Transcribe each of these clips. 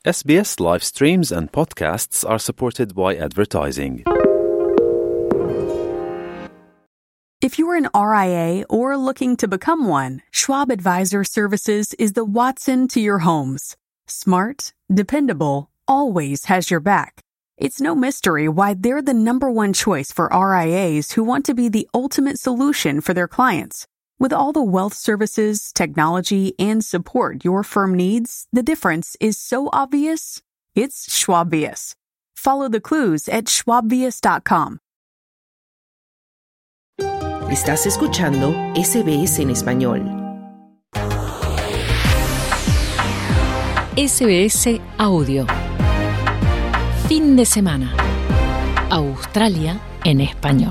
SBS live streams and podcasts are supported by advertising. If you're an RIA or looking to become one, Schwab Advisor Services is the Watson to your homes. Smart, dependable, always has your back. It's no mystery why they're the number one choice for RIAs who want to be the ultimate solution for their clients. With all the wealth services, technology, and support your firm needs, the difference is so obvious, it's Schwabvius. Follow the clues at schwabvius.com. Estás escuchando SBS en español. SBS Audio. Fin de semana. Australia en español.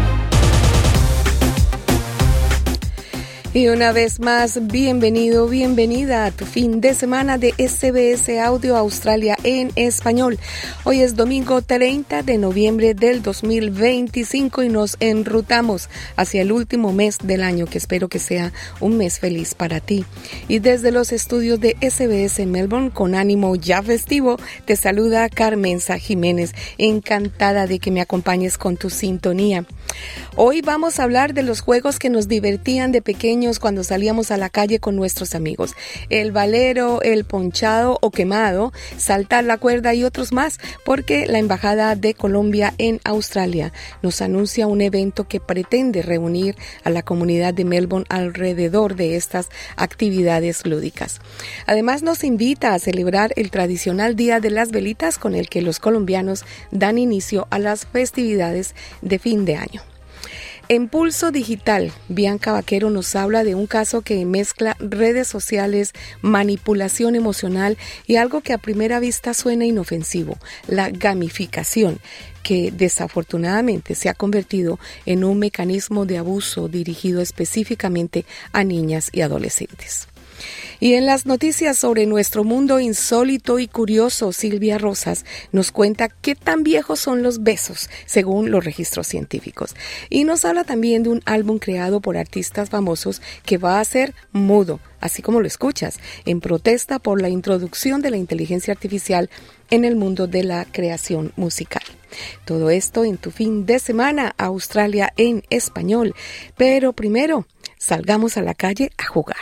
Y una vez más, bienvenido, bienvenida a tu fin de semana de SBS Audio Australia en español. Hoy es domingo 30 de noviembre del 2025 y nos enrutamos hacia el último mes del año, que espero que sea un mes feliz para ti. Y desde los estudios de SBS Melbourne, con ánimo ya festivo, te saluda Carmenza Jiménez. Encantada de que me acompañes con tu sintonía. Hoy vamos a hablar de los juegos que nos divertían de pequeños cuando salíamos a la calle con nuestros amigos. El valero, el ponchado o quemado, saltar la cuerda y otros más, porque la Embajada de Colombia en Australia nos anuncia un evento que pretende reunir a la comunidad de Melbourne alrededor de estas actividades lúdicas. Además, nos invita a celebrar el tradicional Día de las Velitas, con el que los colombianos dan inicio a las festividades de fin de año. En Pulso Digital, Bianca Vaquero nos habla de un caso que mezcla redes sociales, manipulación emocional y algo que a primera vista suena inofensivo, la gamificación, que desafortunadamente se ha convertido en un mecanismo de abuso dirigido específicamente a niñas y adolescentes. Y en las noticias sobre nuestro mundo insólito y curioso, Silvia Rosas nos cuenta qué tan viejos son los besos, según los registros científicos. Y nos habla también de un álbum creado por artistas famosos que va a ser mudo, así como lo escuchas, en protesta por la introducción de la inteligencia artificial en el mundo de la creación musical. Todo esto en tu fin de semana, Australia en español. Pero primero, salgamos a la calle a jugar.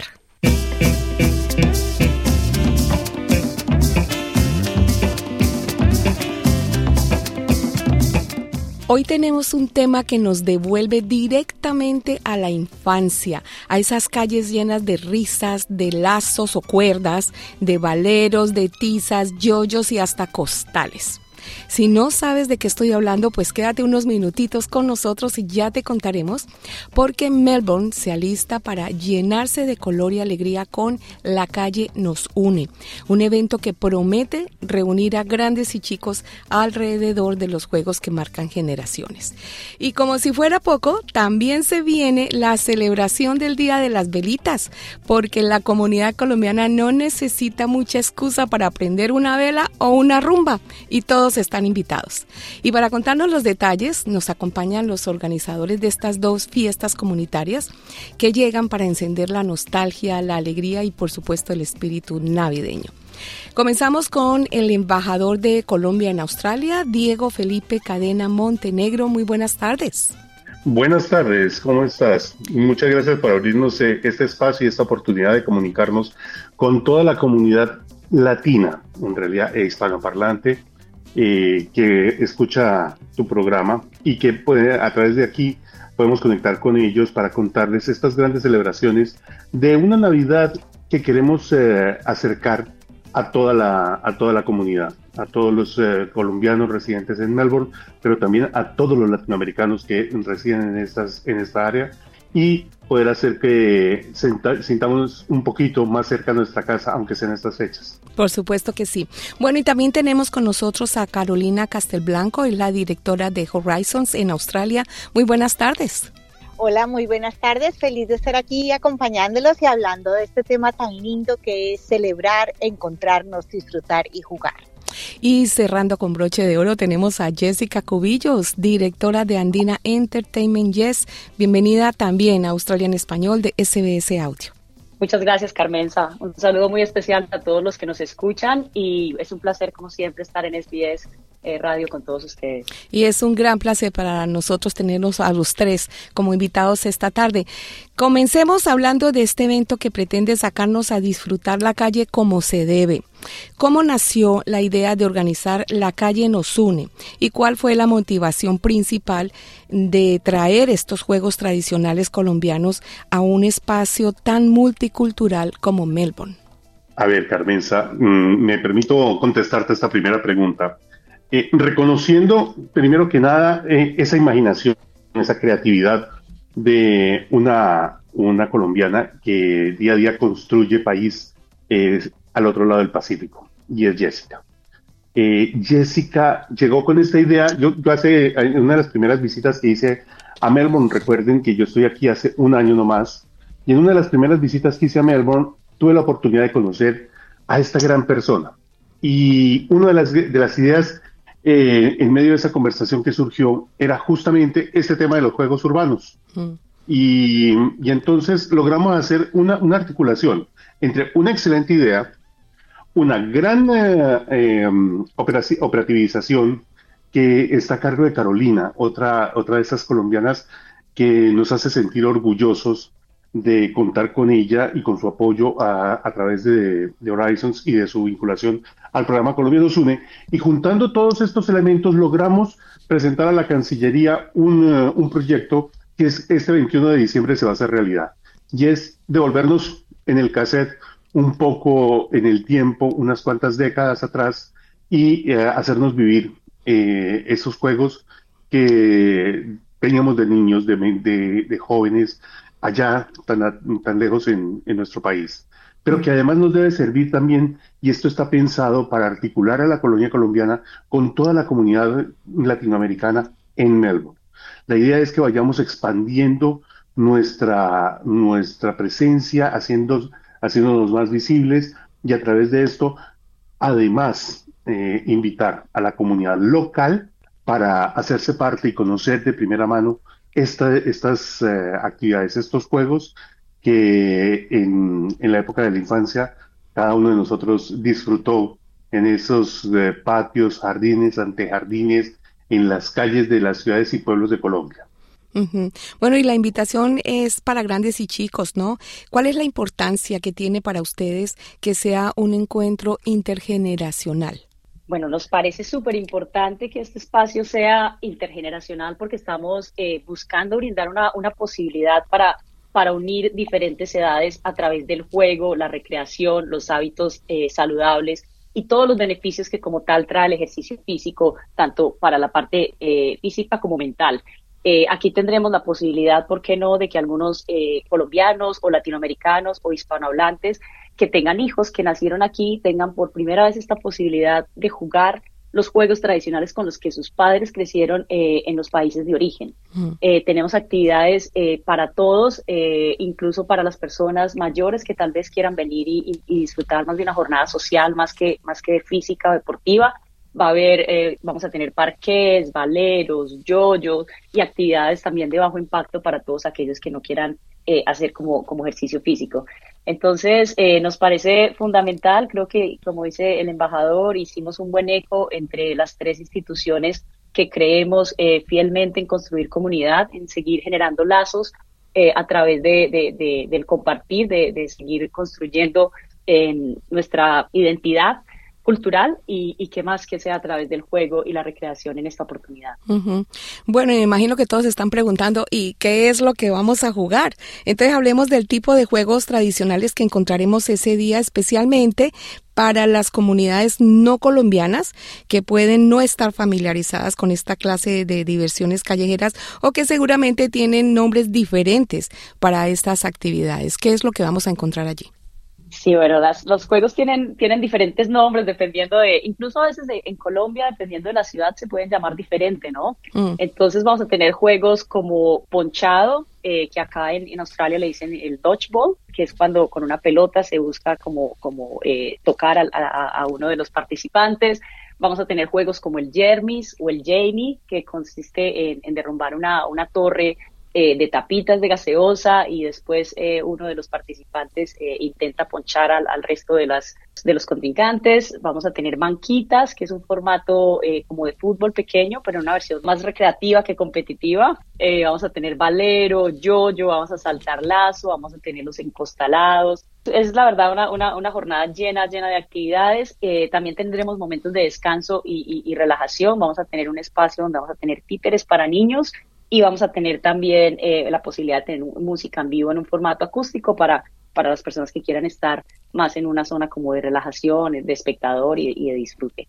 Hoy tenemos un tema que nos devuelve directamente a la infancia, a esas calles llenas de risas, de lazos o cuerdas, de valeros, de tizas, yoyos y hasta costales. Si no sabes de qué estoy hablando, pues quédate unos minutitos con nosotros y ya te contaremos, porque Melbourne se alista para llenarse de color y alegría con La Calle Nos Une, un evento que promete reunir a grandes y chicos alrededor de los juegos que marcan generaciones. Y como si fuera poco, también se viene la celebración del Día de las Velitas, porque la comunidad colombiana no necesita mucha excusa para prender una vela o una rumba, y todos están invitados. Y para contarnos los detalles, nos acompañan los organizadores de estas dos fiestas comunitarias que llegan para encender la nostalgia, la alegría y por supuesto el espíritu navideño. Comenzamos con el embajador de Colombia en Australia, Diego Felipe Cadena Montenegro. Muy buenas tardes. Buenas tardes, ¿cómo estás? Muchas gracias por abrirnos este espacio y esta oportunidad de comunicarnos con toda la comunidad latina, en realidad hispanoparlante, que escucha tu programa y que a través de aquí podemos conectar con ellos para contarles estas grandes celebraciones de una Navidad que queremos acercar a toda la comunidad, a todos los colombianos residentes en Melbourne, pero también a todos los latinoamericanos que residen en esta área, y poder hacer que sintamos un poquito más cerca de nuestra casa, aunque sean estas fechas. Por supuesto que sí. Bueno, y también tenemos con nosotros a Carolina Castelblanco, es la directora de Horizons en Australia. Muy buenas tardes. Hola, muy buenas tardes. Feliz de estar aquí acompañándolos y hablando de este tema tan lindo que es celebrar, encontrarnos, disfrutar y jugar. Y cerrando con broche de oro tenemos a Jessica Cubillos, directora de Andina Entertainment Yes. Bienvenida también a Australia en Español de SBS Audio. Muchas gracias, Carmenza. Un saludo muy especial a todos los que nos escuchan y es un placer, como siempre, estar en SBS Radio con todos ustedes. Y es un gran placer para nosotros tenernos a los tres como invitados esta tarde. Comencemos hablando de este evento que pretende sacarnos a disfrutar la calle como se debe. ¿Cómo nació la idea de organizar La Calle Nos Une? ¿Y cuál fue la motivación principal de traer estos juegos tradicionales colombianos a un espacio tan multicultural como Melbourne? A ver, Carmenza, me permito contestarte esta primera pregunta. Reconociendo, primero que nada, esa imaginación, esa creatividad de una colombiana que día a día construye país al otro lado del Pacífico, y es Jessica. Jessica llegó con esta idea, yo hace una de las primeras visitas que hice a Melbourne, recuerden que yo estoy aquí hace un año nomás, y en una de las primeras visitas que hice a Melbourne, tuve la oportunidad de conocer a esta gran persona. Y una de las ideas en medio de esa conversación que surgió era justamente este tema de los juegos urbanos. Y entonces logramos hacer una articulación entre una excelente idea, una gran operativización que está a cargo de Carolina, otra de esas colombianas que nos hace sentir orgullosos de contar con ella y con su apoyo a través de Horizons y de su vinculación al programa Colombia Nos Une. Y juntando todos estos elementos logramos presentar a la Cancillería un proyecto que es este 21 de diciembre se va a hacer realidad. Y es devolvernos en el cassette un poco en el tiempo, unas cuantas décadas atrás, y hacernos vivir esos juegos que teníamos de niños, de jóvenes, allá tan lejos en nuestro país, pero que además nos debe servir también, y esto está pensado para articular a la colonia colombiana con toda la comunidad latinoamericana en Melbourne. La idea es que vayamos expandiendo nuestra presencia, haciéndonos más visibles, y a través de esto, además, invitar a la comunidad local para hacerse parte y conocer de primera mano estas actividades, estos juegos que en la época de la infancia cada uno de nosotros disfrutó en esos patios, jardines, antejardines, en las calles de las ciudades y pueblos de Colombia. Uh-huh. Bueno, y la invitación es para grandes y chicos, ¿no? ¿Cuál es la importancia que tiene para ustedes que sea un encuentro intergeneracional? Bueno, nos parece súper importante que este espacio sea intergeneracional porque estamos buscando brindar una posibilidad para unir diferentes edades a través del juego, la recreación, los hábitos saludables y todos los beneficios que como tal trae el ejercicio físico, tanto para la parte física como mental. Aquí tendremos la posibilidad, ¿por qué no?, de que algunos colombianos o latinoamericanos o hispanohablantes que tengan hijos que nacieron aquí tengan por primera vez esta posibilidad de jugar los juegos tradicionales con los que sus padres crecieron en los países de origen. Tenemos actividades para todos, incluso para las personas mayores que tal vez quieran venir y disfrutar más de una jornada social más que física o deportiva. Va a haber, vamos a tener parqués, valeros, yoyos y actividades también de bajo impacto para todos aquellos que no quieran hacer como ejercicio físico. Entonces, nos parece fundamental, creo que, como dice el embajador, hicimos un buen eco entre las tres instituciones que creemos fielmente en construir comunidad, en seguir generando lazos a través del compartir, de seguir construyendo nuestra identidad cultural y qué más que sea a través del juego y la recreación en esta oportunidad. Uh-huh. Bueno, me imagino que todos se están preguntando, ¿y qué es lo que vamos a jugar? Entonces hablemos del tipo de juegos tradicionales que encontraremos ese día, especialmente para las comunidades no colombianas que pueden no estar familiarizadas con esta clase de diversiones callejeras o que seguramente tienen nombres diferentes para estas actividades. ¿Qué es lo que vamos a encontrar allí? Sí, bueno, los juegos tienen diferentes nombres dependiendo incluso a veces en Colombia, dependiendo de la ciudad, se pueden llamar diferente, ¿no? Entonces vamos a tener juegos como ponchado, que acá en Australia le dicen el dodgeball, que es cuando con una pelota se busca como tocar a uno de los participantes. Vamos a tener juegos como el Jermis o el Jamie, que consiste en derrumbar una torre de tapitas de gaseosa y después uno de los participantes intenta ponchar al resto de los contrincantes. Vamos a tener banquitas, que es un formato como de fútbol pequeño, pero una versión más recreativa que competitiva. Vamos a tener valero, yo-yo, vamos a saltar lazo, vamos a tener los encostalados. Es la verdad una jornada llena de actividades. También tendremos momentos de descanso y relajación. Vamos a tener un espacio donde vamos a tener títeres para niños y vamos a tener también la posibilidad de tener música en vivo en un formato acústico para las personas que quieran estar más en una zona como de relajación, de espectador y de disfrute.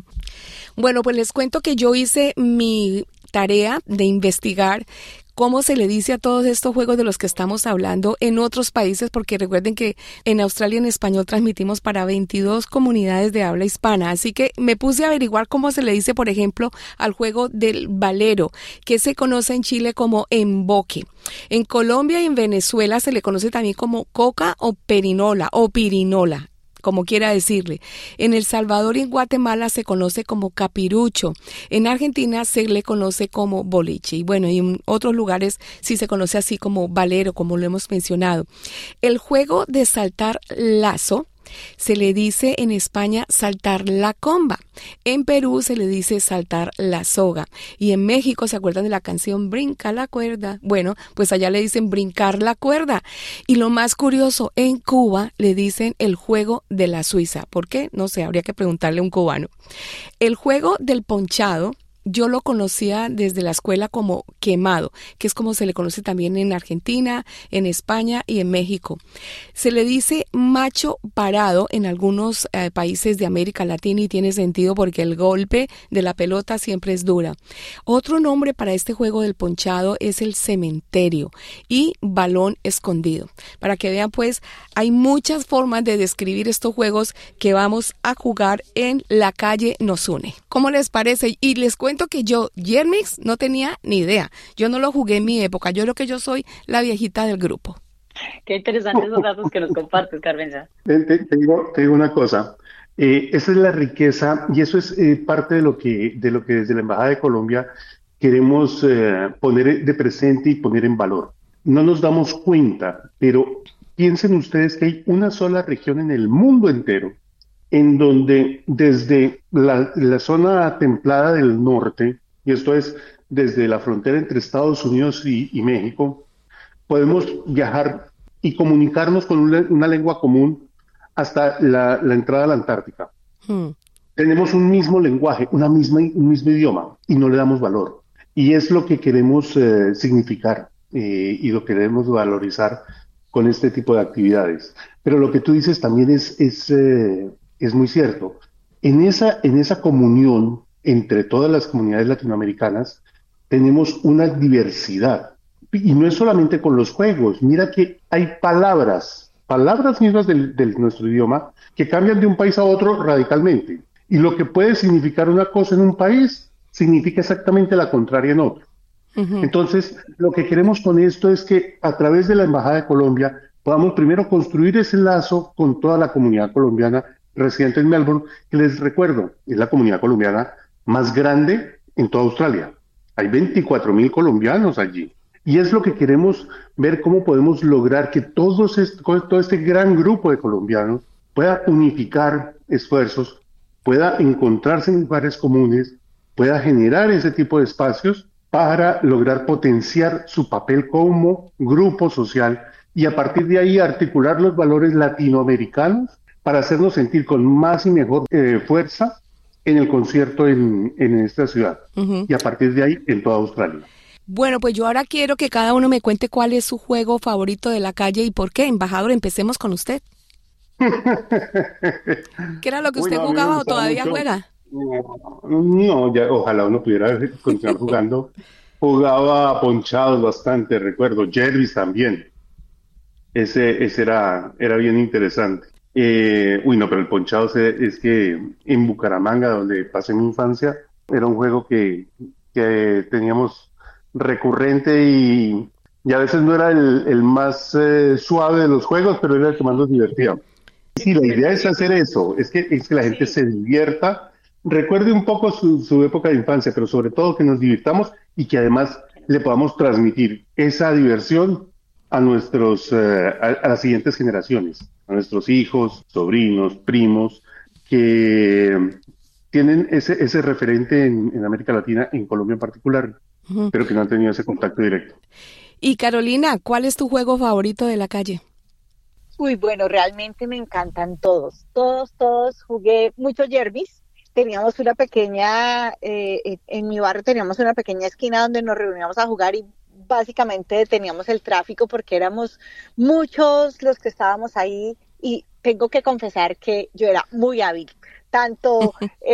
Bueno, pues les cuento que yo hice mi tarea de investigar cómo se le dice a todos estos juegos de los que estamos hablando en otros países, porque recuerden que en Australia en español transmitimos para 22 comunidades de habla hispana, así que me puse a averiguar cómo se le dice, por ejemplo, al juego del valero, que se conoce en Chile como emboque. En Colombia y en Venezuela se le conoce también como coca o perinola o pirinola, como quiera decirle. En El Salvador y en Guatemala se conoce como capirucho. En Argentina se le conoce como boliche. Y bueno, y en otros lugares sí se conoce así como valero, como lo hemos mencionado. El juego de saltar lazo se le dice en España saltar la comba. En Perú se le dice saltar la soga. Y en México, ¿se acuerdan de la canción Brinca la cuerda? Bueno, pues allá le dicen brincar la cuerda. Y lo más curioso, en Cuba le dicen el juego de la Suiza. ¿Por qué? No sé, habría que preguntarle a un cubano. El juego del ponchado yo lo conocía desde la escuela como quemado, que es como se le conoce también en Argentina, en España y en México. Se le dice macho parado en algunos países de América Latina y tiene sentido porque el golpe de la pelota siempre es dura. Otro nombre para este juego del ponchado es el cementerio y balón escondido. Para que vean, pues, hay muchas formas de describir estos juegos que vamos a jugar en La Calle Nos Une. ¿Cómo les parece? Y les cuento que yo, Yermix, no tenía ni idea. Yo no lo jugué en mi época. Yo creo que yo soy la viejita del grupo. Qué interesantes esos datos que nos compartes, Carmenza. Te digo una cosa. Esa es la riqueza y eso es parte de lo que desde la Embajada de Colombia queremos poner de presente y poner en valor. No nos damos cuenta, pero piensen ustedes que hay una sola región en el mundo entero en donde desde la zona templada del norte, y esto es desde la frontera entre Estados Unidos y México, podemos viajar y comunicarnos con una lengua común hasta la entrada a la Antártica. Tenemos un mismo lenguaje, un mismo idioma, y no le damos valor. Y es lo que queremos significar y lo queremos valorizar con este tipo de actividades. Pero lo que tú dices también es muy cierto. En esa comunión entre todas las comunidades latinoamericanas tenemos una diversidad. Y no es solamente con los juegos. Mira que hay palabras mismas de nuestro idioma que cambian de un país a otro radicalmente. Y lo que puede significar una cosa en un país significa exactamente la contraria en otro. Uh-huh. Entonces, lo que queremos con esto es que a través de la Embajada de Colombia podamos primero construir ese lazo con toda la comunidad colombiana residente en Melbourne, que les recuerdo, es la comunidad colombiana más grande en toda Australia. Hay 24,000 colombianos allí. Y es lo que queremos ver cómo podemos lograr que todo este gran grupo de colombianos pueda unificar esfuerzos, pueda encontrarse en lugares comunes, pueda generar ese tipo de espacios para lograr potenciar su papel como grupo social y a partir de ahí articular los valores latinoamericanos para hacernos sentir con más y mejor fuerza en el concierto en esta ciudad. Uh-huh. Y a partir de ahí en toda Australia. Bueno, pues yo ahora quiero que cada uno me cuente cuál es su juego favorito de la calle y por qué. Embajador, empecemos con usted. ¿Qué era lo que usted jugaba o todavía juega? No, ya ojalá uno pudiera continuar jugando. Jugaba ponchados bastante, recuerdo. Jervis también. Ese era bien interesante. No, pero el ponchado es que en Bucaramanga, donde pasé mi infancia, era un juego que teníamos recurrente y a veces no era el más suave de los juegos, pero era el que más nos divertía. Sí, la idea es hacer eso, es que la gente se divierta, recuerde un poco su época de infancia, pero sobre todo que nos divirtamos y que además le podamos transmitir esa diversión a a las siguientes generaciones, a nuestros hijos, sobrinos, primos, que tienen ese referente en América Latina, en Colombia en particular, Ujú. pero que no han tenido ese contacto directo. Y Carolina, ¿cuál es tu juego favorito de la calle? Uy, bueno, realmente me encantan todos, todos, todos. Jugué muchos yerbis. Teníamos una pequeña, en mi barrio teníamos una pequeña esquina donde nos reuníamos a jugar y básicamente deteníamos el tráfico porque éramos muchos los que estábamos ahí y tengo que confesar que yo era muy hábil, tanto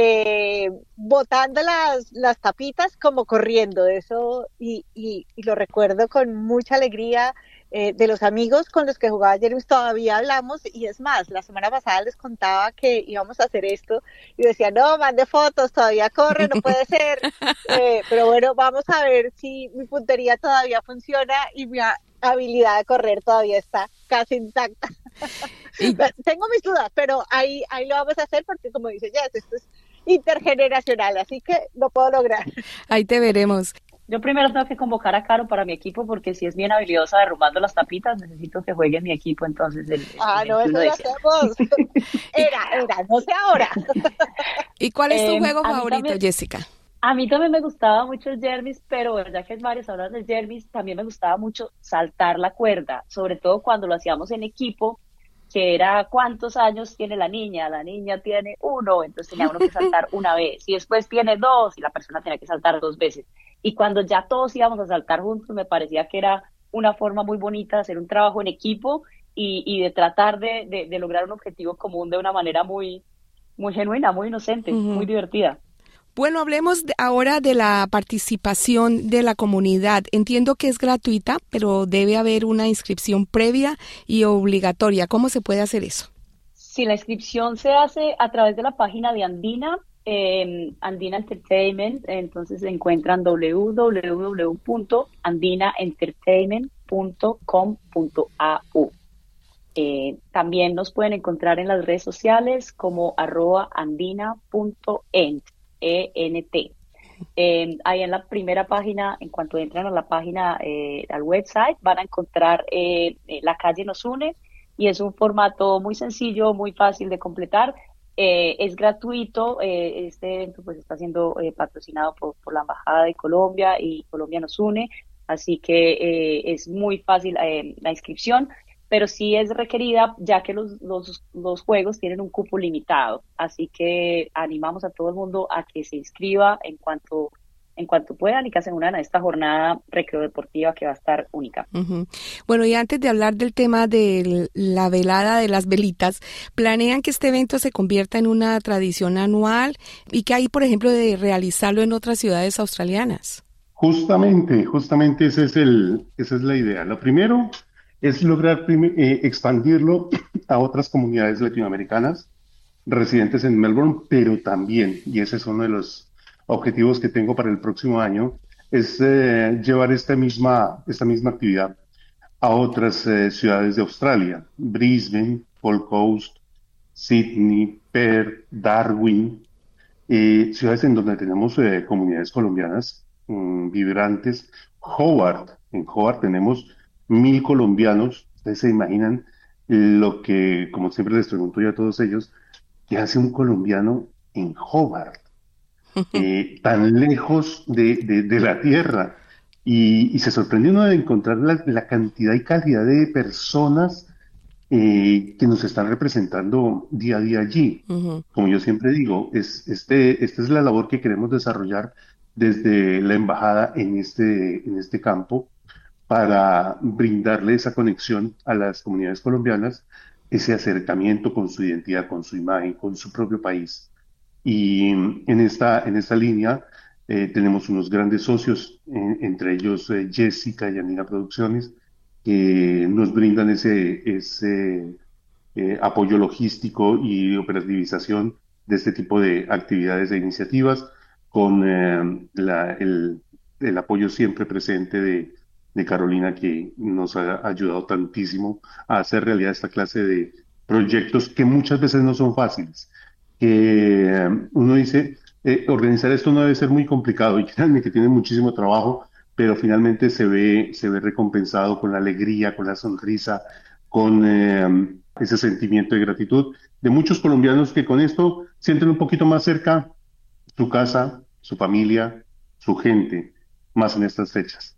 botando las tapitas como corriendo, eso y lo recuerdo con mucha alegría. De los amigos con los que jugaba ayer todavía hablamos y es más, la semana pasada les contaba que íbamos a hacer esto y decía, no, mande fotos, todavía corre, no puede ser, pero bueno, vamos a ver si mi puntería todavía funciona y mi habilidad de correr todavía está casi intacta. Y- Tengo mis dudas, pero ahí lo vamos a hacer porque como dice Jess, esto es intergeneracional, así que lo puedo lograr. Ahí te veremos. Yo primero tengo que convocar a Caro para mi equipo porque si es bien habilidosa derrumbando las tapitas, necesito que juegue en mi equipo entonces el No, 21 eso de lo diciembre. hacemos. Era, no sé ahora. ¿Y cuál es tu juego A mí favorito, también, Jessica? a mí también me gustaba mucho el Jermis, pero bueno, ya que varios hablan del Jermis, también me gustaba mucho saltar la cuerda, sobre todo cuando lo hacíamos en equipo, que era cuántos años tiene la niña tiene 1, entonces tenía uno que saltar una vez, y después tiene 2, y la persona tenía que saltar 2 veces. Y cuando ya todos íbamos a saltar juntos, me parecía que era una forma muy bonita de hacer un trabajo en equipo y de tratar de lograr un objetivo común de una manera muy, muy genuina, muy inocente, muy Ujú. divertida. Bueno, hablemos ahora de la participación de la comunidad. Entiendo que es gratuita, pero debe haber una inscripción previa y obligatoria. ¿Cómo se puede hacer eso? Si la inscripción se hace a través de la página de Andina, Andina Entertainment, entonces se encuentran www.andinaentertainment.com.au. También nos pueden encontrar en las redes sociales como @andina.ent, ENT. Ahí en la primera página, en cuanto entran a la página, al website, van a encontrar La calle nos une y es un formato muy sencillo, muy fácil de completar. Es gratuito, este evento pues está siendo patrocinado por la Embajada de Colombia y Colombia nos une, así que es muy fácil la inscripción, pero sí es requerida ya que los juegos tienen un cupo limitado, así que animamos a todo el mundo a que se inscriba en cuanto puedan y que hacen una en esta jornada recreo-deportiva que va a estar única. Ujú. Bueno, y antes de hablar del tema de la velada de las velitas, ¿planean que este evento se convierta en una tradición anual y que hay, por ejemplo, de realizarlo en otras ciudades australianas? Justamente esa es la idea. Lo primero es lograr expandirlo a otras comunidades latinoamericanas residentes en Melbourne, pero también, y ese es uno de los objetivos que tengo para el próximo año, es llevar esta misma actividad a otras ciudades de Australia, Brisbane, Gold Coast, Sydney, Perth, Darwin, ciudades en donde tenemos comunidades colombianas vibrantes. En Hobart tenemos 1.000 colombianos. Ustedes se imaginan lo que, como siempre les pregunto yo a todos ellos, ¿qué hace un colombiano en Hobart? Tan lejos de la tierra. Y se sorprende uno de encontrar la cantidad y calidad de personas que nos están representando día a día allí. Ujú. Como yo siempre digo, esta es la labor que queremos desarrollar desde la embajada en este campo para brindarle esa conexión a las comunidades colombianas, ese acercamiento con su identidad, con su imagen, con su propio país. Y en esta línea tenemos unos grandes socios, entre ellos Jessica y Andina Producciones, que nos brindan ese apoyo logístico y operativización de este tipo de actividades e iniciativas, con el apoyo siempre presente de Carolina, que nos ha ayudado tantísimo a hacer realidad esta clase de proyectos que muchas veces no son fáciles. Que uno dice, organizar esto no debe ser muy complicado, y créanme que tiene muchísimo trabajo, pero finalmente se ve recompensado con la alegría, con la sonrisa, con ese sentimiento de gratitud de muchos colombianos que con esto sienten un poquito más cerca su casa, su familia, su gente, más en estas fechas.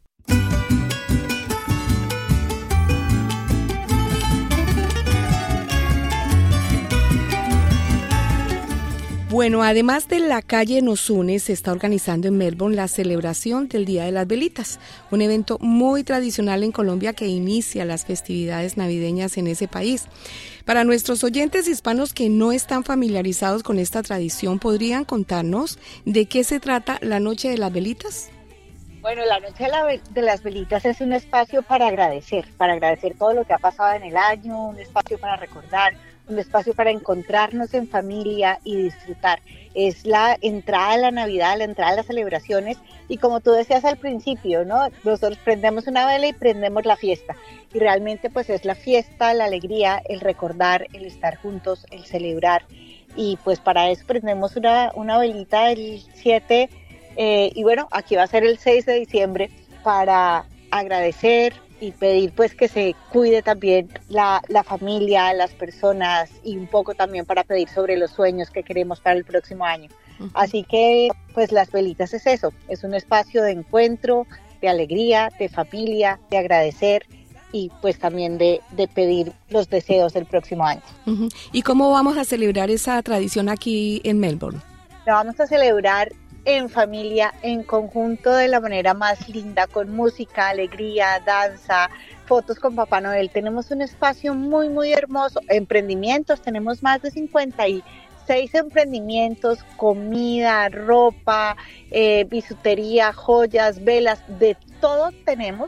Bueno, además de La Calle Nos Une, se está organizando en Melbourne la celebración del Día de las Velitas, un evento muy tradicional en Colombia que inicia las festividades navideñas en ese país. Para nuestros oyentes hispanos que no están familiarizados con esta tradición, ¿podrían contarnos de qué se trata la Noche de las Velitas? Bueno, la Noche de las Velitas es un espacio para agradecer todo lo que ha pasado en el año, un espacio para recordar, un espacio para encontrarnos en familia y disfrutar. Es la entrada a la Navidad, la entrada a las celebraciones, y como tú decías al principio, ¿no? Nosotros prendemos una vela y prendemos la fiesta, y realmente pues es la fiesta, la alegría, el recordar, el estar juntos, el celebrar, y pues para eso prendemos una velita el 7, y bueno, aquí va a ser el 6 de diciembre para agradecer y pedir pues que se cuide también la familia, las personas, y un poco también para pedir sobre los sueños que queremos para el próximo año. Uh-huh. Así que pues las velitas es eso, es un espacio de encuentro, de alegría, de familia, de agradecer y pues también de pedir los deseos del próximo año. Uh-huh. ¿Y cómo vamos a celebrar esa tradición aquí en Melbourne? La vamos a celebrar en familia, en conjunto, de la manera más linda, con música, alegría, danza, fotos con Papá Noel. Tenemos un espacio muy, muy hermoso. Emprendimientos, tenemos más de 56 emprendimientos, comida, ropa, bisutería, joyas, velas, de todo tenemos.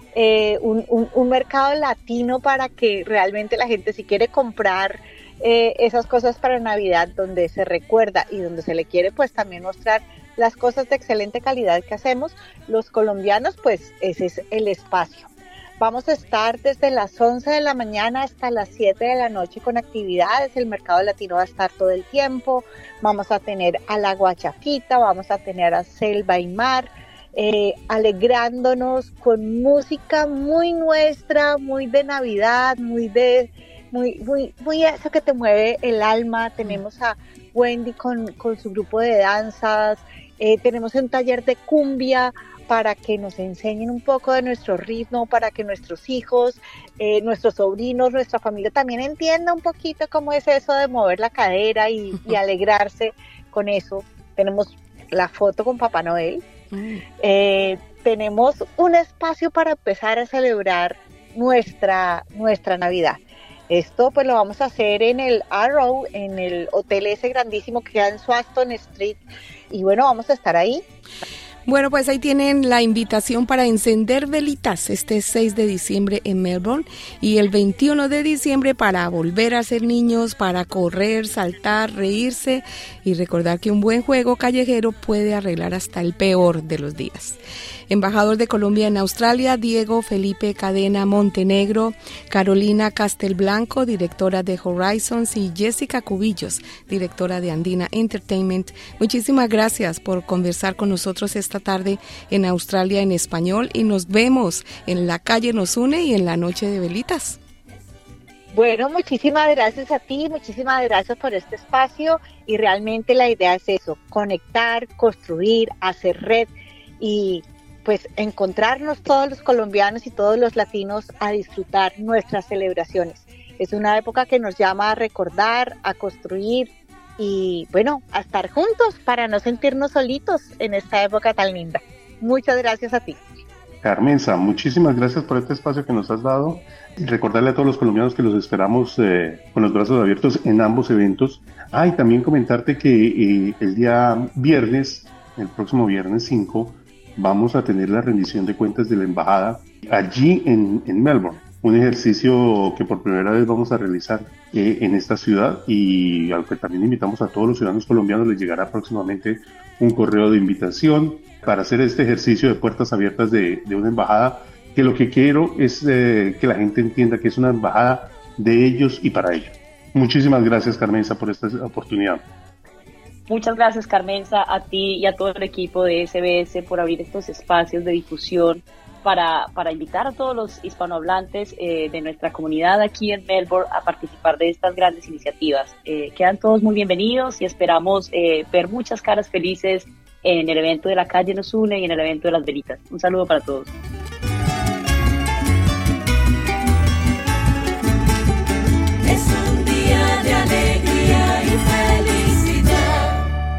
Un mercado latino para que realmente la gente, si quiere comprar esas cosas para Navidad, donde se recuerda y donde se le quiere pues también mostrar las cosas de excelente calidad que hacemos los colombianos, pues ese es el espacio. Vamos a estar desde las 11 de la mañana hasta las 7 de la noche con actividades. El mercado latino va a estar todo el tiempo. Vamos a tener a la guachafita, vamos a tener a Selva y Mar, alegrándonos con música muy nuestra, muy de Navidad, muy eso que te mueve el alma. Tenemos a Wendy con su grupo de danzas, tenemos un taller de cumbia para que nos enseñen un poco de nuestro ritmo, para que nuestros hijos, nuestros sobrinos, nuestra familia también entienda un poquito cómo es eso de mover la cadera y alegrarse con eso. Tenemos la foto con Papá Noel, tenemos un espacio para empezar a celebrar nuestra Navidad. Esto pues lo vamos a hacer en el Arrow, en el hotel ese grandísimo que queda en Swanston Street, y bueno, vamos a estar ahí. Bueno, pues ahí tienen la invitación para encender velitas este 6 de diciembre en Melbourne, y el 21 de diciembre para volver a ser niños, para correr, saltar, reírse y recordar que un buen juego callejero puede arreglar hasta el peor de los días. Embajador de Colombia en Australia, Diego Felipe Cadena Montenegro, Carolina Castelblanco, directora de Horizons, y Jessica Cubillos, directora de Andina Entertainment. Muchísimas gracias por conversar con nosotros esta tarde en Australia en español, y nos vemos en La Calle Nos Une y en la Noche de Velitas. Bueno, muchísimas gracias a ti, muchísimas gracias por este espacio, y realmente la idea es eso, conectar, construir, hacer red y pues encontrarnos todos los colombianos y todos los latinos a disfrutar nuestras celebraciones. Es una época que nos llama a recordar, a construir y bueno, a estar juntos para no sentirnos solitos en esta época tan linda. Muchas gracias a ti. Carmenza, muchísimas gracias por este espacio que nos has dado, y recordarle a todos los colombianos que los esperamos con los brazos abiertos en ambos eventos. Y también comentarte que el día viernes, el próximo viernes 5, vamos a tener la rendición de cuentas de la embajada allí en Melbourne, un ejercicio que por primera vez vamos a realizar en esta ciudad, y al que también invitamos a todos los ciudadanos colombianos. Les llegará próximamente un correo de invitación para hacer este ejercicio de puertas abiertas de una embajada, que lo que quiero es que la gente entienda que es una embajada de ellos y para ellos. Muchísimas gracias, Carmenza, por esta oportunidad. Muchas gracias, Carmenza, a ti y a todo el equipo de SBS por abrir estos espacios de difusión para invitar a todos los hispanohablantes de nuestra comunidad aquí en Melbourne a participar de estas grandes iniciativas. Quedan todos muy bienvenidos y esperamos ver muchas caras felices en el evento de La Calle Nos Une y en el evento de las velitas. Un saludo para todos. Es un día de alegría y felicidad.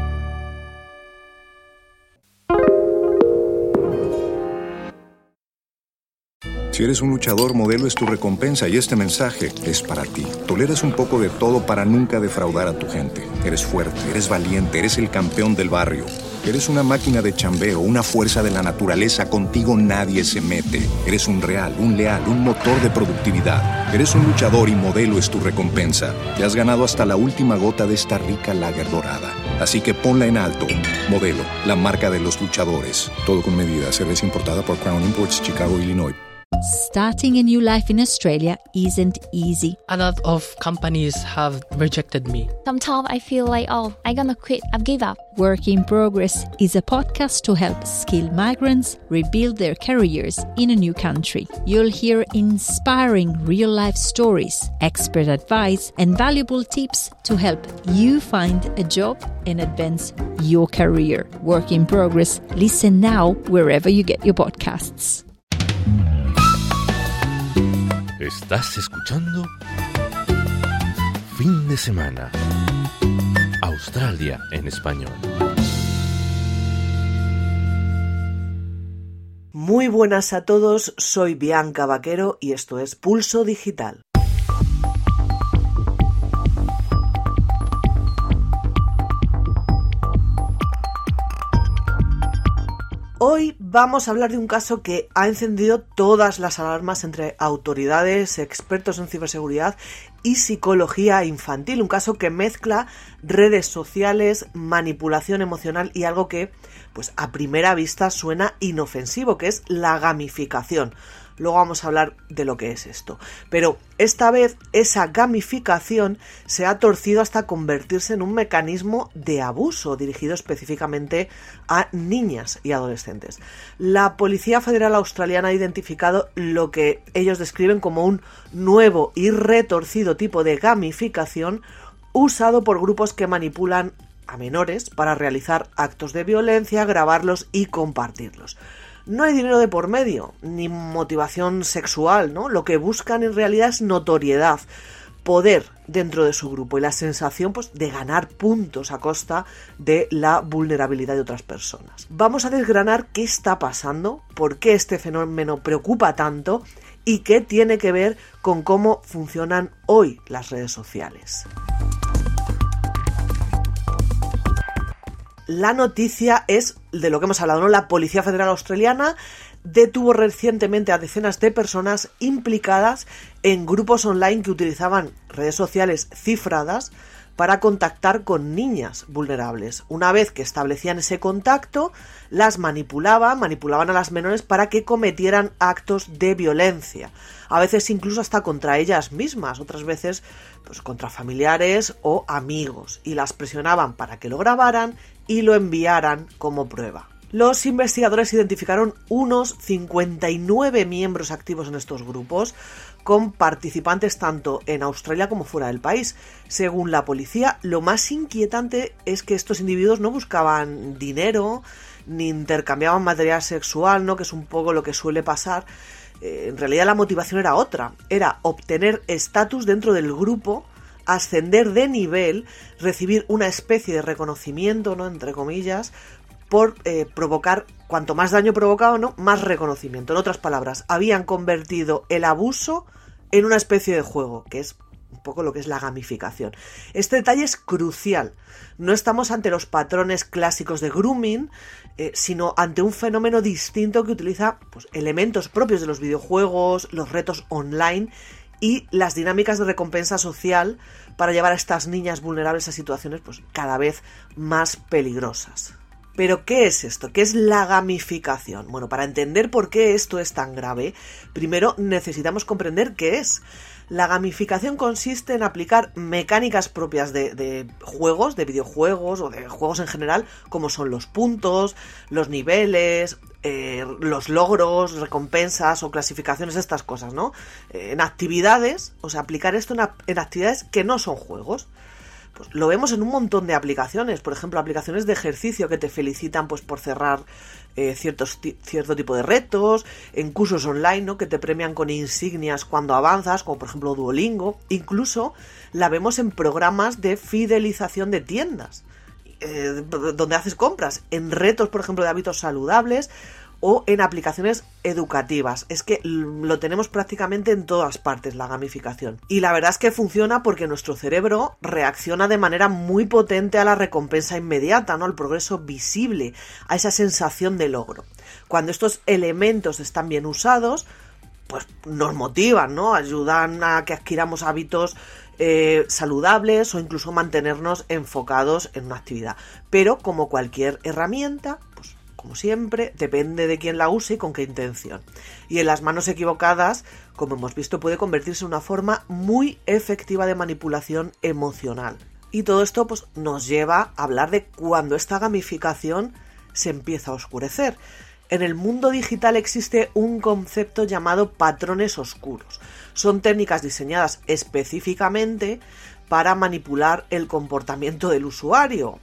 Si eres un luchador, Modelo es tu recompensa y este mensaje es para ti. Toleras un poco de todo para nunca defraudar a tu gente. Eres fuerte, eres valiente, eres el campeón del barrio. Eres una máquina de chambeo, una fuerza de la naturaleza. Contigo nadie se mete. Eres un real, un leal, un motor de productividad. Eres un luchador y Modelo es tu recompensa. Te has ganado hasta la última gota de esta rica lager dorada. Así que ponla en alto. Modelo, la marca de los luchadores. Todo con medida. Cerveza importada por Crown Imports, Chicago, Illinois. Starting a new life in Australia isn't easy. A lot of companies have rejected me. Sometimes I feel like, I'm gonna quit, I've given up. Work in Progress is a podcast to help skilled migrants rebuild their careers in a new country. You'll hear inspiring real-life stories, expert advice, and valuable tips to help you find a job and advance your career. Work in Progress. Listen now wherever you get your podcasts. Estás escuchando Fin de Semana. Australia en español. Muy buenas a todos, soy Bianca Vaquero y esto es Pulso Digital. Hoy vamos a hablar de un caso que ha encendido todas las alarmas entre autoridades, expertos en ciberseguridad y psicología infantil. Un caso que mezcla redes sociales, manipulación emocional y algo que, pues a primera vista suena inofensivo, que es la gamificación. Luego vamos a hablar de lo que es esto. Pero esta vez esa gamificación se ha torcido hasta convertirse en un mecanismo de abuso dirigido específicamente a niñas y adolescentes. La Policía Federal Australiana ha identificado lo que ellos describen como un nuevo y retorcido tipo de gamificación usado por grupos que manipulan a menores para realizar actos de violencia, grabarlos y compartirlos. No hay dinero de por medio, ni motivación sexual, ¿no? Lo que buscan en realidad es notoriedad, poder dentro de su grupo y la sensación, pues, de ganar puntos a costa de la vulnerabilidad de otras personas. Vamos a desgranar qué está pasando, por qué este fenómeno preocupa tanto y qué tiene que ver con cómo funcionan hoy las redes sociales. La noticia es de lo que hemos hablado, ¿no? La Policía Federal Australiana detuvo recientemente a decenas de personas implicadas en grupos online que utilizaban redes sociales cifradas para contactar con niñas vulnerables. Una vez que establecían ese contacto, las manipulaban a las menores para que cometieran actos de violencia. A veces incluso hasta contra ellas mismas, otras veces pues contra familiares o amigos. Y las presionaban para que lo grabaran y lo enviaran como prueba. Los investigadores identificaron unos 59 miembros activos en estos grupos, con participantes tanto en Australia como fuera del país. Según la policía, lo más inquietante es que estos individuos no buscaban dinero ni intercambiaban material sexual, ¿no? Que es un poco lo que suele pasar. En realidad la motivación era otra, era obtener estatus dentro del grupo, ascender de nivel, recibir una especie de reconocimiento, ¿no? Entre comillas, por provocar, cuanto más daño provocado, ¿no? Más reconocimiento. En otras palabras, habían convertido el abuso en una especie de juego, que es un poco lo que es la gamificación. Este detalle es crucial. No estamos ante los patrones clásicos de grooming, sino ante un fenómeno distinto que utiliza, pues, elementos propios de los videojuegos, los retos online y las dinámicas de recompensa social para llevar a estas niñas vulnerables a situaciones, pues, cada vez más peligrosas. Pero, ¿qué es esto? ¿Qué es la gamificación? Bueno, para entender por qué esto es tan grave, primero necesitamos comprender qué es. La gamificación consiste en aplicar mecánicas propias de juegos, de videojuegos o de juegos en general, como son los puntos, los niveles, los logros, recompensas o clasificaciones, estas cosas, ¿no? En actividades, o sea, aplicar esto en actividades que no son juegos. Pues lo vemos en un montón de aplicaciones, por ejemplo, aplicaciones de ejercicio que te felicitan pues por cerrar cierto tipo de retos, en cursos online, ¿no? Que te premian con insignias cuando avanzas, como por ejemplo Duolingo. Incluso la vemos en programas de fidelización de tiendas, donde haces compras, en retos, por ejemplo, de hábitos saludables, o en aplicaciones educativas. Es que lo tenemos prácticamente en todas partes, la gamificación. Y la verdad es que funciona porque nuestro cerebro reacciona de manera muy potente a la recompensa inmediata, ¿no? Al progreso visible, a esa sensación de logro. Cuando estos elementos están bien usados, pues nos motivan, ¿no? Ayudan a que adquiramos hábitos saludables o incluso mantenernos enfocados en una actividad. Pero como cualquier herramienta, pues como siempre, depende de quién la use y con qué intención. Y en las manos equivocadas, como hemos visto, puede convertirse en una forma muy efectiva de manipulación emocional. Y todo esto pues, nos lleva a hablar de cuando esta gamificación se empieza a oscurecer. En el mundo digital existe un concepto llamado patrones oscuros. Son técnicas diseñadas específicamente para manipular el comportamiento del usuario.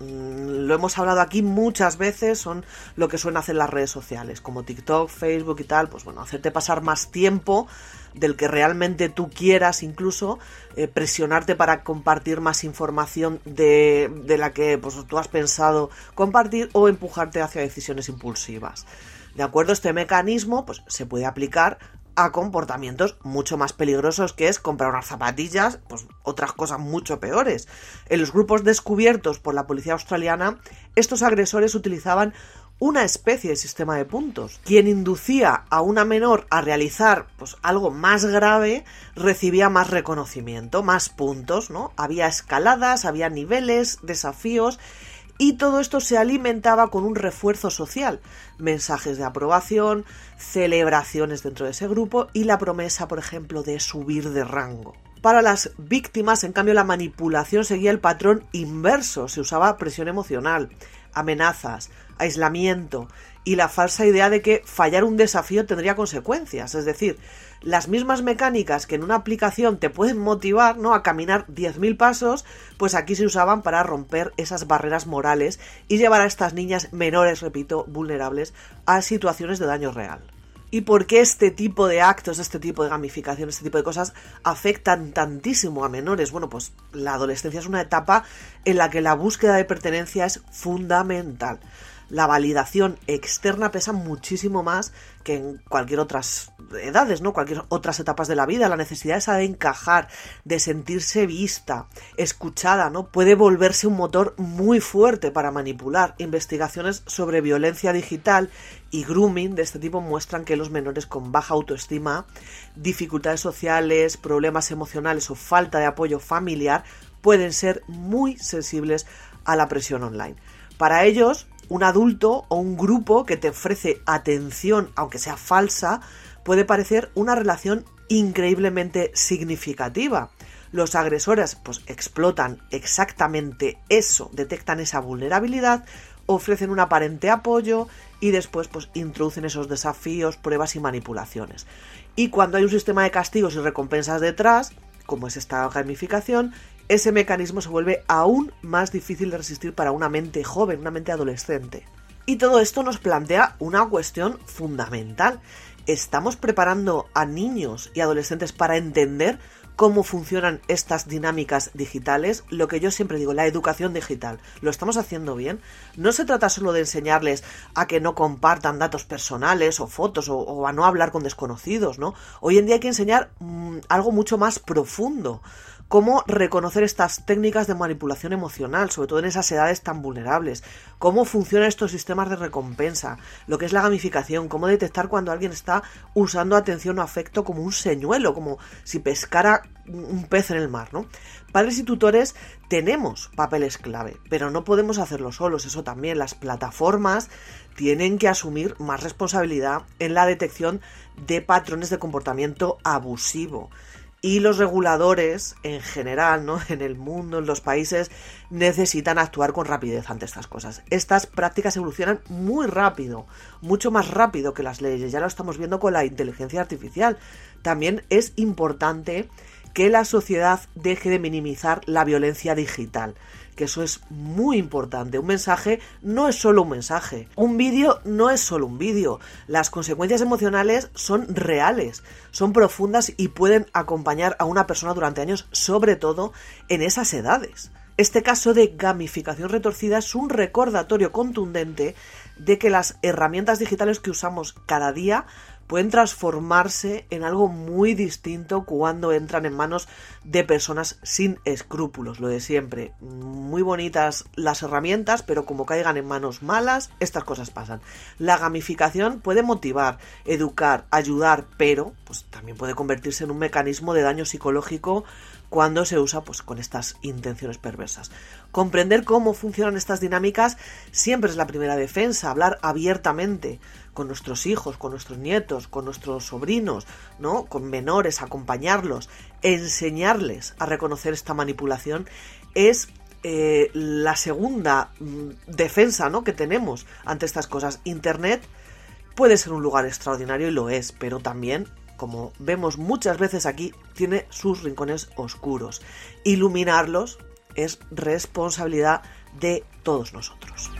Lo hemos hablado aquí muchas veces, son lo que suelen hacer las redes sociales, como TikTok, Facebook y tal, pues bueno, hacerte pasar más tiempo del que realmente tú quieras, incluso presionarte para compartir más información de la que pues, tú has pensado compartir o empujarte hacia decisiones impulsivas. ¿De acuerdo? Este mecanismo pues, se puede aplicar a comportamientos mucho más peligrosos, que es comprar unas zapatillas, pues otras cosas mucho peores. En los grupos descubiertos por la policía australiana, estos agresores utilizaban una especie de sistema de puntos. Quien inducía a una menor a realizar pues, algo más grave recibía más reconocimiento, más puntos, ¿no? Había escaladas, había niveles, desafíos. Y todo esto se alimentaba con un refuerzo social, mensajes de aprobación, celebraciones dentro de ese grupo y la promesa, por ejemplo, de subir de rango. Para las víctimas, en cambio, la manipulación seguía el patrón inverso, se usaba presión emocional, amenazas, aislamiento y la falsa idea de que fallar un desafío tendría consecuencias, es decir, las mismas mecánicas que en una aplicación te pueden motivar, ¿no?, a caminar 10.000 pasos, pues aquí se usaban para romper esas barreras morales y llevar a estas niñas menores, repito, vulnerables, a situaciones de daño real. ¿Y por qué este tipo de actos, este tipo de gamificación, este tipo de cosas afectan tantísimo a menores? Bueno, pues la adolescencia es una etapa en la que la búsqueda de pertenencia es fundamental. La validación externa pesa muchísimo más que en cualquier otras edades, ¿no? Cualquier otras etapas de la vida. La necesidad esa de encajar, de sentirse vista, escuchada, ¿no? Puede volverse un motor muy fuerte para manipular. Investigaciones sobre violencia digital y grooming de este tipo muestran que los menores con baja autoestima, dificultades sociales, problemas emocionales o falta de apoyo familiar pueden ser muy sensibles a la presión online. Para ellos, un adulto o un grupo que te ofrece atención, aunque sea falsa, puede parecer una relación increíblemente significativa. Los agresores pues explotan exactamente eso, detectan esa vulnerabilidad, ofrecen un aparente apoyo y después pues introducen esos desafíos, pruebas y manipulaciones. Y cuando hay un sistema de castigos y recompensas detrás, como es esta gamificación, ese mecanismo se vuelve aún más difícil de resistir para una mente joven, una mente adolescente. Y todo esto nos plantea una cuestión fundamental. ¿Estamos preparando a niños y adolescentes para entender cómo funcionan estas dinámicas digitales? Lo que yo siempre digo, la educación digital. ¿Lo estamos haciendo bien? No se trata solo de enseñarles a que no compartan datos personales o fotos o a no hablar con desconocidos, ¿no? Hoy en día hay que enseñar algo mucho más profundo, cómo reconocer estas técnicas de manipulación emocional, sobre todo en esas edades tan vulnerables, cómo funcionan estos sistemas de recompensa, lo que es la gamificación, cómo detectar cuando alguien está usando atención o afecto como un señuelo, como si pescara un pez en el mar, ¿no? Padres y tutores tenemos papeles clave, pero no podemos hacerlo solos. Eso también, las plataformas tienen que asumir más responsabilidad en la detección de patrones de comportamiento abusivo. Y los reguladores, en general, ¿no?, en el mundo, en los países, necesitan actuar con rapidez ante estas cosas. Estas prácticas evolucionan muy rápido, mucho más rápido que las leyes. Ya lo estamos viendo con la inteligencia artificial. También es importante que la sociedad deje de minimizar la violencia digital, que eso es muy importante. Un mensaje no es solo un mensaje, un vídeo no es solo un vídeo. Las consecuencias emocionales son reales, son profundas y pueden acompañar a una persona durante años, sobre todo en esas edades. Este caso de gamificación retorcida es un recordatorio contundente de que las herramientas digitales que usamos cada día pueden transformarse en algo muy distinto cuando entran en manos de personas sin escrúpulos, lo de siempre. Muy bonitas las herramientas, pero como caigan en manos malas, estas cosas pasan. La gamificación puede motivar, educar, ayudar, pero pues también puede convertirse en un mecanismo de daño psicológico cuando se usa pues con estas intenciones perversas. Comprender cómo funcionan estas dinámicas siempre es la primera defensa, hablar abiertamente con nuestros hijos, con nuestros nietos, con nuestros sobrinos, ¿no?, con menores, acompañarlos, enseñarles a reconocer esta manipulación es la segunda defensa, ¿no?, que tenemos ante estas cosas. Internet puede ser un lugar extraordinario y lo es, pero también, como vemos muchas veces aquí, tiene sus rincones oscuros. Iluminarlos es responsabilidad de todos nosotros.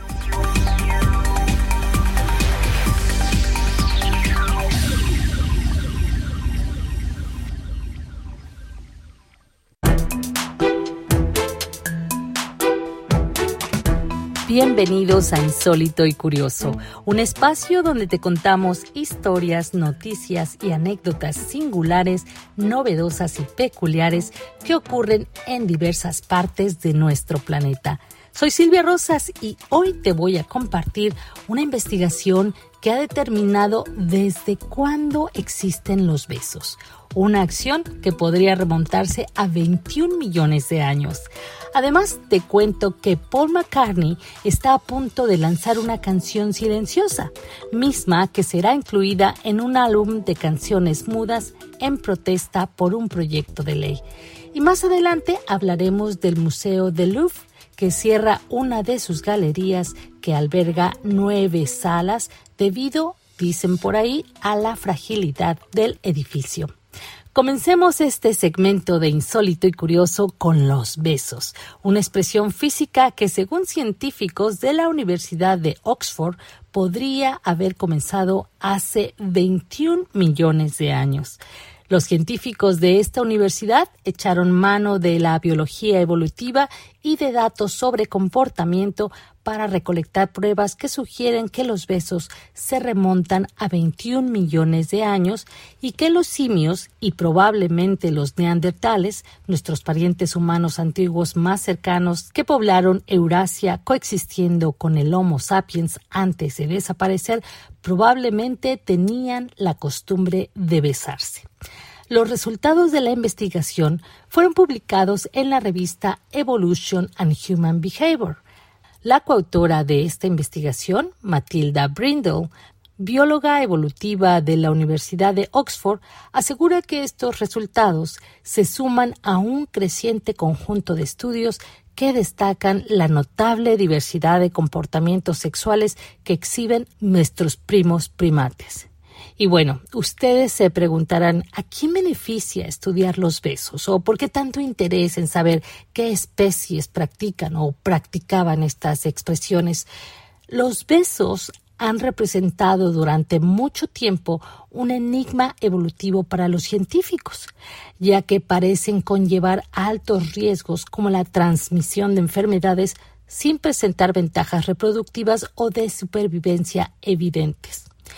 Bienvenidos a Insólito y Curioso, un espacio donde te contamos historias, noticias y anécdotas singulares, novedosas y peculiares que ocurren en diversas partes de nuestro planeta. Soy Silvia Rosas y hoy te voy a compartir una investigación que ha determinado desde cuándo existen los besos. Una acción que podría remontarse a 21 millones de años. Además, te cuento que Paul McCartney está a punto de lanzar una canción silenciosa, misma que será incluida en un álbum de canciones mudas en protesta por un proyecto de ley. Y más adelante hablaremos del Museo del Louvre, que cierra una de sus galerías que alberga 9 salas debido, dicen por ahí, a la fragilidad del edificio. Comencemos este segmento de Insólito y Curioso con los besos, una expresión física que, según científicos de la Universidad de Oxford, podría haber comenzado hace 21 millones de años. Los científicos de esta universidad echaron mano de la biología evolutiva y de datos sobre comportamiento para recolectar pruebas que sugieren que los besos se remontan a 21 millones de años y que los simios y probablemente los neandertales, nuestros parientes humanos antiguos más cercanos que poblaron Eurasia coexistiendo con el Homo sapiens antes de desaparecer, probablemente tenían la costumbre de besarse. Los resultados de la investigación fueron publicados en la revista Evolution and Human Behavior. La coautora de esta investigación, Matilda Brindle, bióloga evolutiva de la Universidad de Oxford, asegura que estos resultados se suman a un creciente conjunto de estudios que destacan la notable diversidad de comportamientos sexuales que exhiben nuestros primos primates. Y bueno, ustedes se preguntarán, ¿a quién beneficia estudiar los besos? ¿O por qué tanto interés en saber qué especies practican o practicaban estas expresiones? Los besos han representado durante mucho tiempo un enigma evolutivo para los científicos, ya que parecen conllevar altos riesgos como la transmisión de enfermedades sin presentar ventajas reproductivas o de supervivencia evidentes.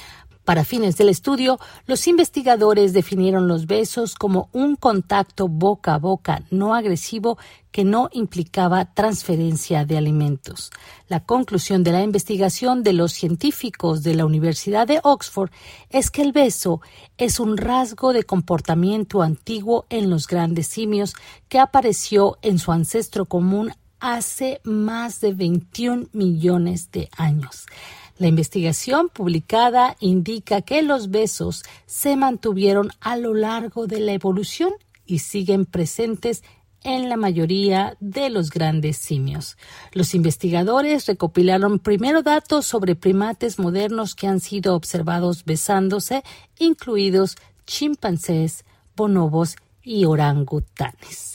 Para fines del estudio, los investigadores definieron los besos como un contacto boca a boca no agresivo que no implicaba transferencia de alimentos. La conclusión de la investigación de los científicos de la Universidad de Oxford es que el beso es un rasgo de comportamiento antiguo en los grandes simios que apareció en su ancestro común hace más de 21 millones de años. La investigación publicada indica que los besos se mantuvieron a lo largo de la evolución y siguen presentes en la mayoría de los grandes simios. Los investigadores recopilaron primero datos sobre primates modernos que han sido observados besándose, incluidos chimpancés, bonobos y orangutanes.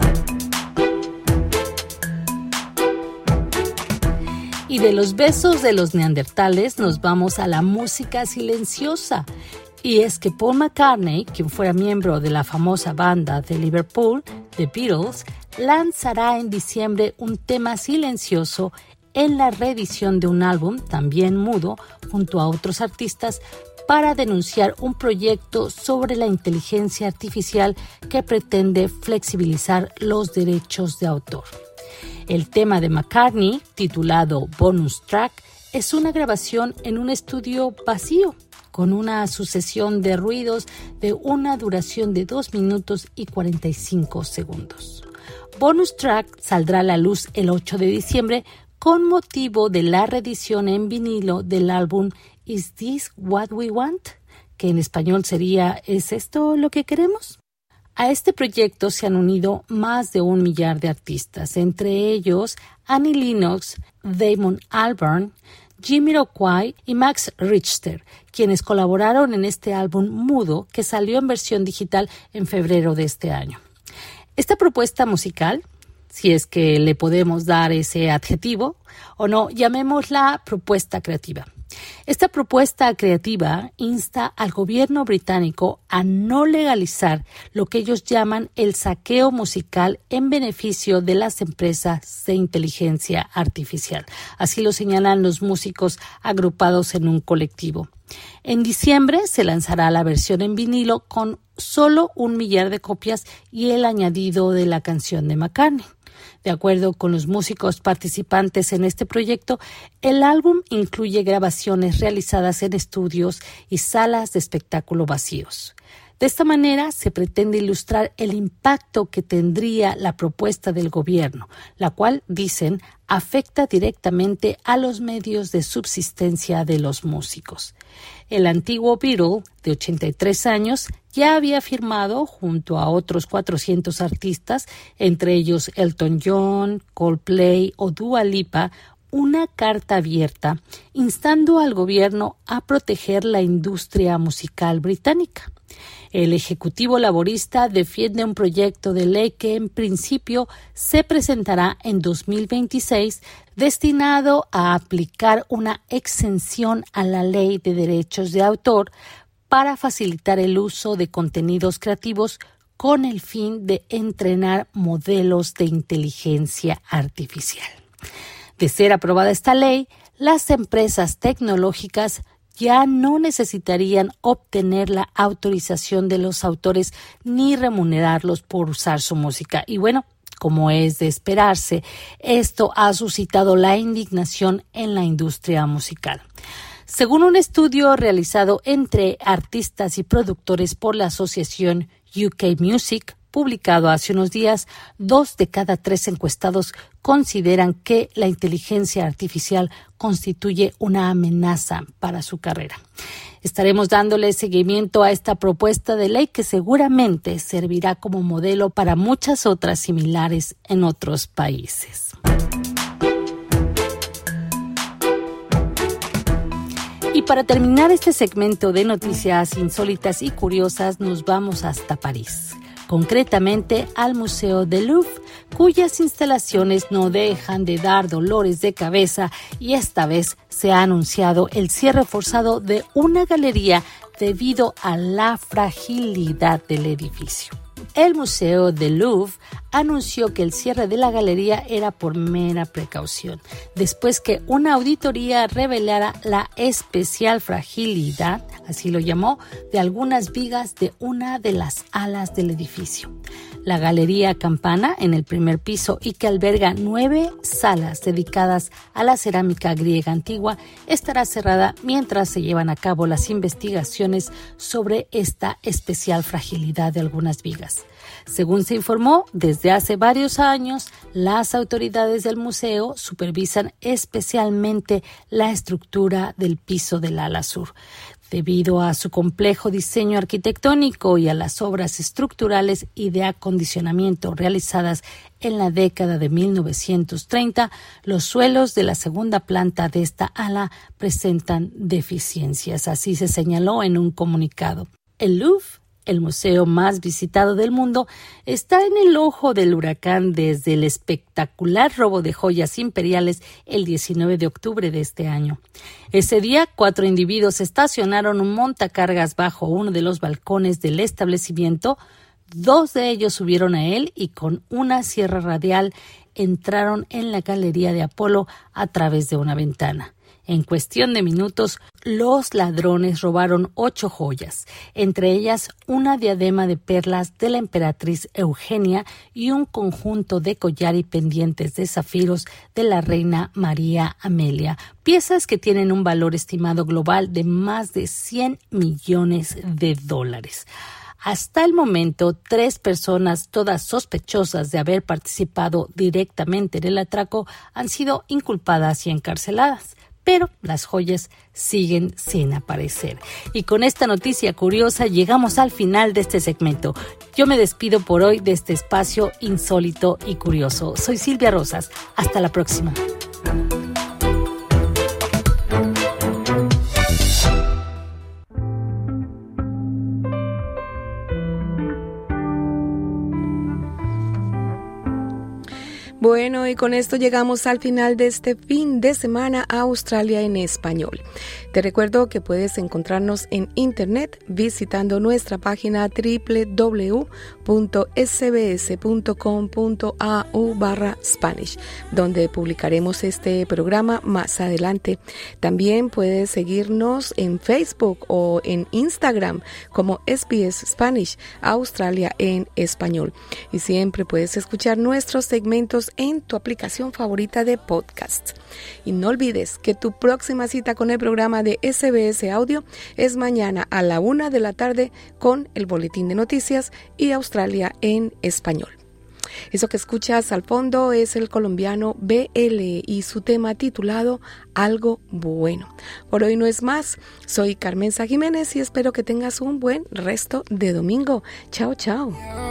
Y de los besos de los neandertales nos vamos a la música silenciosa. Y es que Paul McCartney, quien fuera miembro de la famosa banda de Liverpool, The Beatles, lanzará en diciembre un tema silencioso en la reedición de un álbum, también mudo, junto a otros artistas, para denunciar un proyecto sobre la inteligencia artificial que pretende flexibilizar los derechos de autor. El tema de McCartney, titulado Bonus Track, es una grabación en un estudio vacío, con una sucesión de ruidos de una duración de 2 minutos y 45 segundos. Bonus Track saldrá a la luz el 8 de diciembre con motivo de la reedición en vinilo del álbum Is This What We Want?, que en español sería ¿Es esto lo que queremos? A este proyecto se han unido más de 1 millar de artistas, entre ellos Annie Lennox, Damon Albarn, Jamiroquai y Max Richter, quienes colaboraron en este álbum mudo que salió en versión digital en febrero de este año. Esta propuesta musical, si es que le podemos dar ese adjetivo, o no, llamémosla propuesta creativa. Esta propuesta creativa insta al gobierno británico a no legalizar lo que ellos llaman el saqueo musical en beneficio de las empresas de inteligencia artificial. Así lo señalan los músicos agrupados en un colectivo. En diciembre se lanzará la versión en vinilo con solo 1 millar de copias y el añadido de la canción de McCartney. De acuerdo con los músicos participantes en este proyecto, el álbum incluye grabaciones realizadas en estudios y salas de espectáculo vacíos. De esta manera se pretende ilustrar el impacto que tendría la propuesta del gobierno, la cual, dicen, afecta directamente a los medios de subsistencia de los músicos. El antiguo Beatle, de 83 años, ya había firmado, junto a otros 400 artistas, entre ellos Elton John, Coldplay o Dua Lipa, una carta abierta instando al gobierno a proteger la industria musical británica. El Ejecutivo Laborista defiende un proyecto de ley que en principio se presentará en 2026 destinado a aplicar una exención a la Ley de Derechos de Autor para facilitar el uso de contenidos creativos con el fin de entrenar modelos de inteligencia artificial. De ser aprobada esta ley, las empresas tecnológicas ya no necesitarían obtener la autorización de los autores ni remunerarlos por usar su música. Y bueno, como es de esperarse, esto ha suscitado la indignación en la industria musical. Según un estudio realizado entre artistas y productores por la asociación UK Music, publicado hace unos días, 2 de cada 3 encuestados consideran que la inteligencia artificial constituye una amenaza para su carrera. Estaremos dándole seguimiento a esta propuesta de ley que seguramente servirá como modelo para muchas otras similares en otros países. Y para terminar este segmento de noticias insólitas y curiosas, nos vamos hasta París. Concretamente al Museo del Louvre, cuyas instalaciones no dejan de dar dolores de cabeza y esta vez se ha anunciado el cierre forzado de una galería debido a la fragilidad del edificio. El Museo del Louvre anunció que el cierre de la galería era por mera precaución, después que una auditoría revelara la especial fragilidad así lo llamó, de algunas vigas de una de las alas del edificio. La Galería Campana, en el primer piso y que alberga 9 salas dedicadas a la cerámica griega antigua, estará cerrada mientras se llevan a cabo las investigaciones sobre esta especial fragilidad de algunas vigas. Según se informó, desde hace varios años, las autoridades del museo supervisan especialmente la estructura del piso del ala sur. Debido a su complejo diseño arquitectónico y a las obras estructurales y de acondicionamiento realizadas en la década de 1930, los suelos de la segunda planta de esta ala presentan deficiencias, así se señaló en un comunicado. El Louvre, el museo más visitado del mundo, está en el ojo del huracán desde el espectacular robo de joyas imperiales el 19 de octubre de este año. Ese día, 4 individuos estacionaron un montacargas bajo uno de los balcones del establecimiento. 2 de ellos subieron a él y con una sierra radial entraron en la galería de Apolo a través de una ventana. En cuestión de minutos, los ladrones robaron 8 joyas, entre ellas una diadema de perlas de la emperatriz Eugenia y un conjunto de collar y pendientes de zafiros de la reina María Amelia, piezas que tienen un valor estimado global de más de $100 millones. Hasta el momento, 3 personas, todas sospechosas de haber participado directamente en el atraco, han sido inculpadas y encarceladas. Pero las joyas siguen sin aparecer. Y con esta noticia curiosa llegamos al final de este segmento. Yo me despido por hoy de este espacio insólito y curioso. Soy Silvia Rosas. Hasta la próxima. Bueno, y con esto llegamos al final de este fin de semana a Australia en español. Te recuerdo que puedes encontrarnos en internet visitando nuestra página www.sbs.com.au/Spanish, donde publicaremos este programa más adelante. También puedes seguirnos en Facebook o en Instagram como SBS Spanish, Australia en español. Y siempre puedes escuchar nuestros segmentos en tu aplicación favorita de podcast. Y no olvides que tu próxima cita con el programa de SBS Audio es mañana a la 1 de la tarde con el boletín de noticias y Australia en español. Eso que escuchas al fondo es el colombiano BL y su tema titulado Algo Bueno. Por hoy no es más. Soy Carmenza Jiménez y espero que tengas un buen resto de domingo. Chao, chao.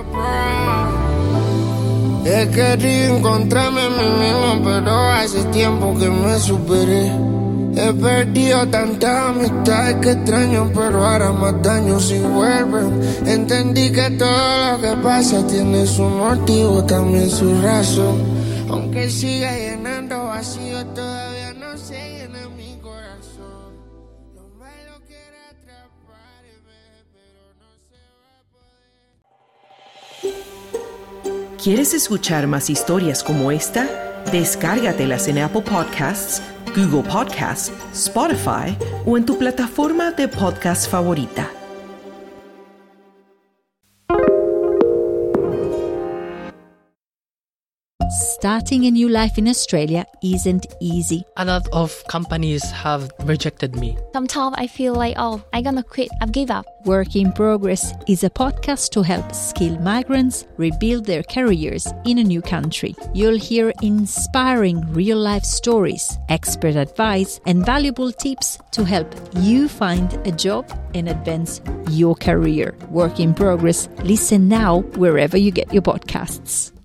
He querido encontrarme a mí mismo, pero hace tiempo que me superé. He perdido tantas amistades que extraño, pero ahora más daño si vuelven. Entendí que todo lo que pasa tiene su motivo, también su razón. Aunque siga llenando vacío, todavía no se llena mi corazón. Lo malo quiere atraparme, pero no se va a poder. ¿Quieres escuchar más historias como esta? Descárgatelas en Apple Podcasts, Google Podcasts, Spotify o en tu plataforma de podcast favorita. Starting a new life in Australia isn't easy. A lot of companies have rejected me. Sometimes I feel like, I'm gonna quit. I've given up. Work in Progress is a podcast to help skilled migrants rebuild their careers in a new country. You'll hear inspiring real-life stories, expert advice, and valuable tips to help you find a job and advance your career. Work in Progress. Listen now wherever you get your podcasts.